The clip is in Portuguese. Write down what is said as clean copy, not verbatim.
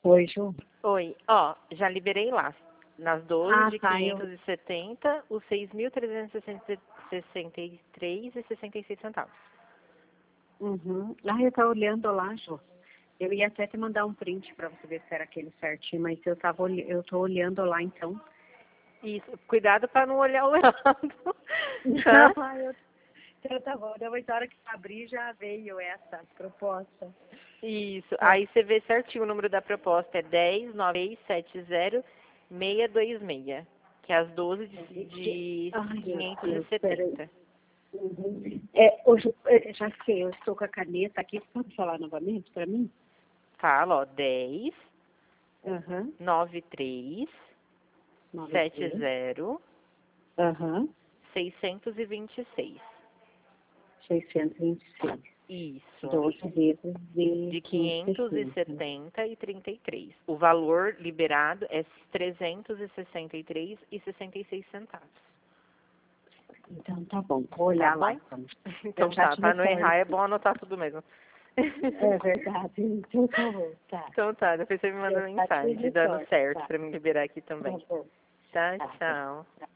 Oi, Ju. Oi, ó, já liberei lá. Nas 12 Ah, de tá, 570, os 6.363,66 centavos. Uhum. Ah, eu tava olhando lá, Ju. Eu ia até te mandar um print pra você ver se era aquele certinho, mas eu tô olhando lá, então. Isso, cuidado para não olhar o errado, tá? Então tá bom. Depois da hora que abrir, já veio essa proposta. Isso, É. aí você vê certinho o número da proposta, é 10.9670.626, que é as 12 de Ai, meu Deus, peraí. 570. Uhum. Hoje, já sei, eu estou com a caneta aqui. Pode falar novamente para mim? Fala, ó, 10, Aham. 93, 93. 70, Aham. 626. 626. Isso. 12 vezes De de 560. 570,33. O valor liberado é 363,66 centavos. Então tá bom, vou Tá olhar lá bom? então. Então Eu já tá, te para não errar retorno. é bom anotar tudo mesmo. É verdade. Então tá bom, tá. Então tá, depois você me manda Eu já te mensagem dando retorno, certo tá. para me liberar aqui Tá também. bom. Tá? Tá. Tchau.